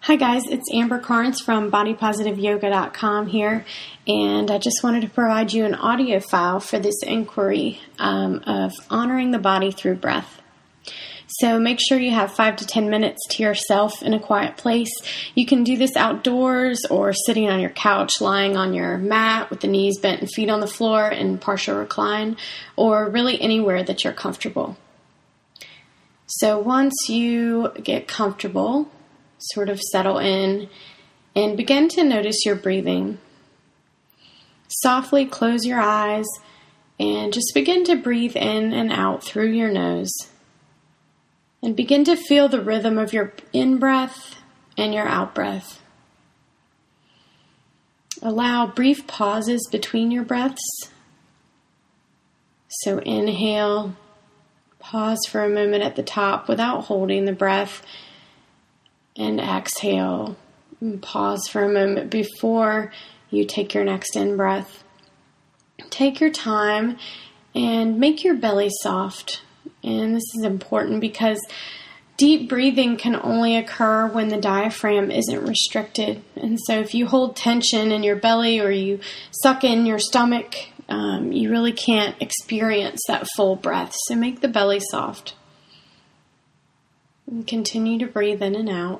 Hi guys, it's Amber Carnes from BodyPositiveYoga.com here, and I just wanted to provide you an audio file for this inquiry of honoring the body through breath. So make sure you have 5 to 10 minutes to yourself in a quiet place. You can do this outdoors or sitting on your couch, lying on your mat with the knees bent and feet on the floor in partial recline, or really anywhere that you're comfortable. So once you get comfortable, sort of settle in and begin to notice your breathing. Softly close your eyes and just begin to breathe in and out through your nose. And begin to feel the rhythm of your in-breath and your out-breath. Allow brief pauses between your breaths. So inhale, pause for a moment at the top without holding the breath. And exhale, and pause for a moment before you take your next in-breath. Take your time and make your belly soft. And this is important because deep breathing can only occur when the diaphragm isn't restricted. And so if you hold tension in your belly or you suck in your stomach, you really can't experience that full breath. So make the belly soft. And continue to breathe in and out.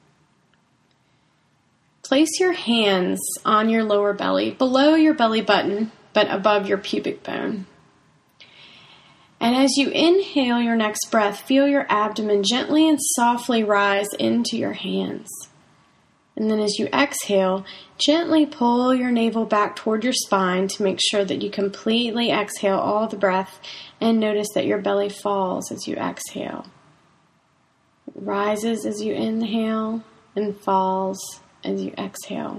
Place your hands on your lower belly, below your belly button, but above your pubic bone. And as you inhale your next breath, feel your abdomen gently and softly rise into your hands. And then as you exhale, gently pull your navel back toward your spine to make sure that you completely exhale all the breath, and notice that your belly falls as you exhale. It rises as you inhale and falls as you exhale.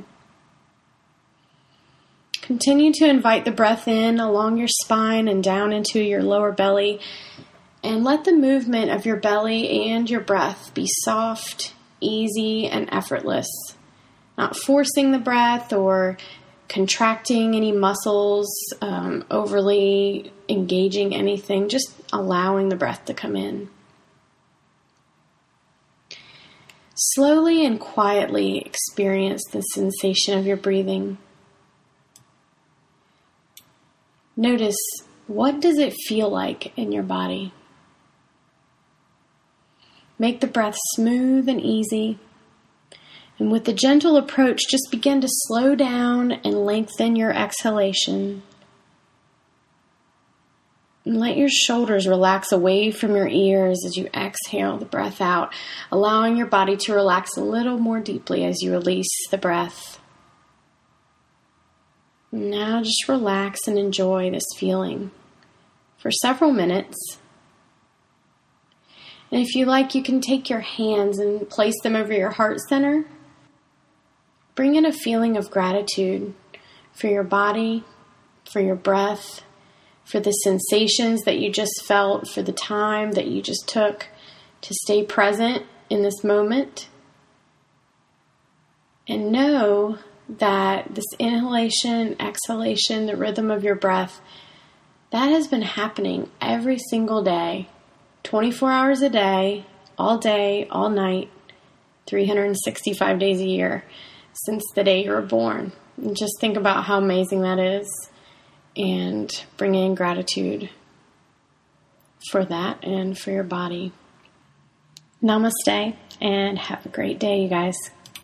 Continue to invite the breath in along your spine and down into your lower belly, and let the movement of your belly and your breath be soft, easy, and effortless. Not forcing the breath or contracting any muscles, overly engaging anything, just allowing the breath to come in. Slowly and quietly experience the sensation of your breathing. Notice, what does it feel like in your body? Make the breath smooth and easy. And with the gentle approach, just begin to slow down and lengthen your exhalation. And let your shoulders relax away from your ears as you exhale the breath out, allowing your body to relax a little more deeply as you release the breath. Now just relax and enjoy this feeling for several minutes. And if you like, you can take your hands and place them over your heart center. Bring in a feeling of gratitude for your body, for your breath, for the sensations that you just felt, for the time that you just took to stay present in this moment. And know that this inhalation, exhalation, the rhythm of your breath, that has been happening every single day, 24 hours a day, all night, 365 days a year, since the day you were born. And just think about how amazing that is, and bring in gratitude for that and for your body. Namaste, and have a great day, you guys.